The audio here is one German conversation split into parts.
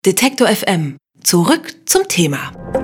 Detektor FM. Zurück zum Thema.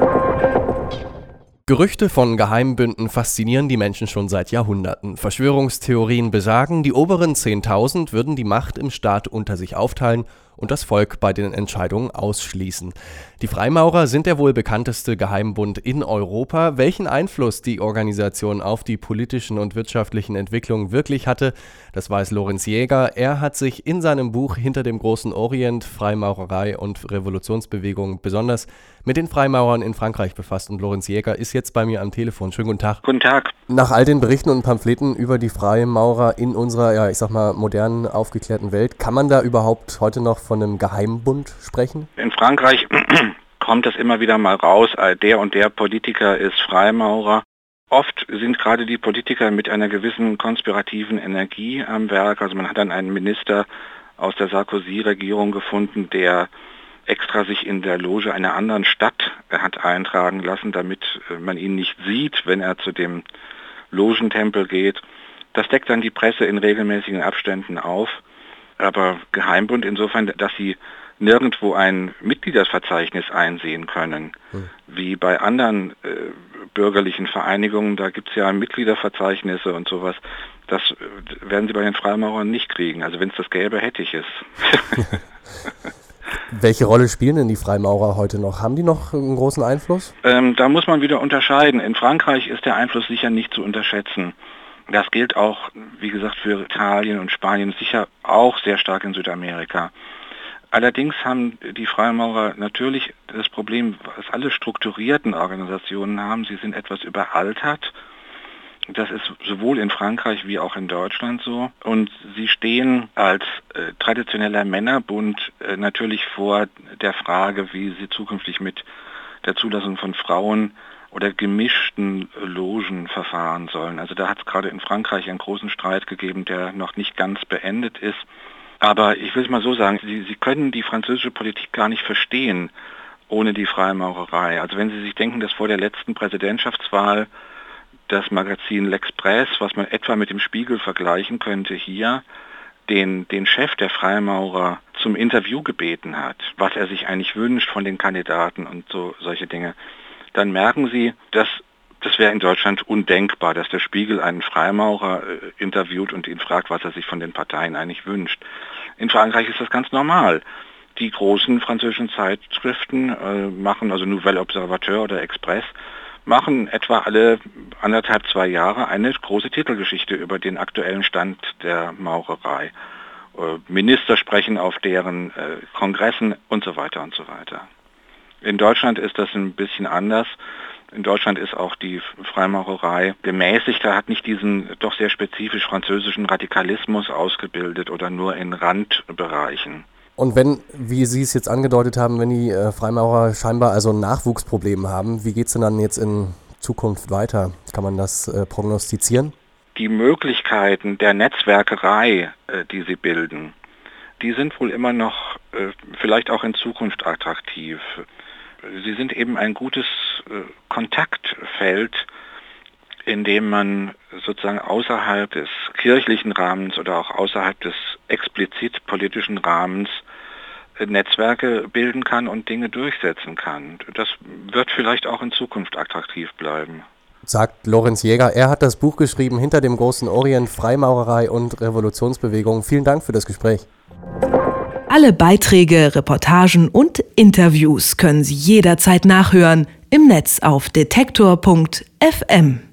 Gerüchte von Geheimbünden faszinieren die Menschen schon seit Jahrhunderten. Verschwörungstheorien besagen, die oberen 10.000 würden die Macht im Staat unter sich aufteilen und das Volk bei den Entscheidungen ausschließen. Die Freimaurer sind der wohl bekannteste Geheimbund in Europa. Welchen Einfluss die Organisation auf die politischen und wirtschaftlichen Entwicklungen wirklich hatte, das weiß Lorenz Jäger. Er hat sich in seinem Buch Hinter dem großen Orient, Freimaurerei und Revolutionsbewegung besonders mit den Freimaurern in Frankreich befasst. Und Lorenz Jäger ist jetzt bei mir am Telefon. Schönen guten Tag. Guten Tag. Nach all den Berichten und Pamphleten über die Freimaurer in unserer, modernen, aufgeklärten Welt, kann man da überhaupt heute noch von einem Geheimbund sprechen? In Frankreich kommt das immer wieder mal raus, der und der Politiker ist Freimaurer. Oft sind gerade die Politiker mit einer gewissen konspirativen Energie am Werk. Also man hat dann einen Minister aus der Sarkozy-Regierung gefunden, der extra sich in der Loge einer anderen Stadt hat eintragen lassen, damit man ihn nicht sieht, wenn er zu dem Logentempel geht. Das deckt dann die Presse in regelmäßigen Abständen auf. Aber Geheimbund insofern, dass sie nirgendwo ein Mitgliederverzeichnis einsehen können, wie bei anderen bürgerlichen Vereinigungen. Da gibt es ja Mitgliederverzeichnisse und sowas. Das werden sie bei den Freimaurern nicht kriegen. Also wenn es das gäbe, hätte ich es. Welche Rolle spielen denn die Freimaurer heute noch? Haben die noch einen großen Einfluss? Da muss man wieder unterscheiden. In Frankreich ist der Einfluss sicher nicht zu unterschätzen. Das gilt auch, wie gesagt, für Italien und Spanien, sicher auch sehr stark in Südamerika. Allerdings haben die Freimaurer natürlich das Problem, was alle strukturierten Organisationen haben. Sie sind etwas überaltert. Das ist sowohl in Frankreich wie auch in Deutschland so. Und sie stehen als traditioneller Männerbund natürlich vor der Frage, wie sie zukünftig mit der Zulassung von Frauen oder gemischten Logen verfahren sollen. Also da hat es gerade in Frankreich einen großen Streit gegeben, der noch nicht ganz beendet ist. Aber ich will es mal so sagen, Sie können die französische Politik gar nicht verstehen ohne die Freimaurerei. Also wenn Sie sich denken, dass vor der letzten Präsidentschaftswahl das Magazin L'Express, was man etwa mit dem Spiegel vergleichen könnte, hier den Chef der Freimaurer zum Interview gebeten hat, was er sich eigentlich wünscht von den Kandidaten und solche Dinge, dann merken Sie, dass das wäre in Deutschland undenkbar, dass der Spiegel einen Freimaurer interviewt und ihn fragt, was er sich von den Parteien eigentlich wünscht. In Frankreich ist das ganz normal. Die großen französischen Zeitschriften machen, also Nouvel Observateur oder Express, machen etwa alle 1,5, 2 Jahre eine große Titelgeschichte über den aktuellen Stand der Maurerei. Minister sprechen auf deren Kongressen und so weiter und so weiter. In Deutschland ist das ein bisschen anders. In Deutschland ist auch die Freimaurerei gemäßigter, hat nicht diesen doch sehr spezifisch französischen Radikalismus ausgebildet oder nur in Randbereichen. Und wenn, wie Sie es jetzt angedeutet haben, wenn die Freimaurer scheinbar also ein Nachwuchsproblem haben, wie geht es denn dann jetzt in Zukunft weiter? Kann man das prognostizieren? Die Möglichkeiten der Netzwerkerei, die sie bilden, die sind wohl immer noch vielleicht auch in Zukunft attraktiv. Sie sind eben ein gutes Kontaktfeld, in dem man sozusagen außerhalb des kirchlichen Rahmens oder auch außerhalb des explizit politischen Rahmens Netzwerke bilden kann und Dinge durchsetzen kann. Das wird vielleicht auch in Zukunft attraktiv bleiben. Sagt Lorenz Jäger. Er hat das Buch geschrieben, Hinter dem großen Orient, Freimaurerei und Revolutionsbewegung. Vielen Dank für das Gespräch. Alle Beiträge, Reportagen und Interviews können Sie jederzeit nachhören im Netz auf detektor.fm.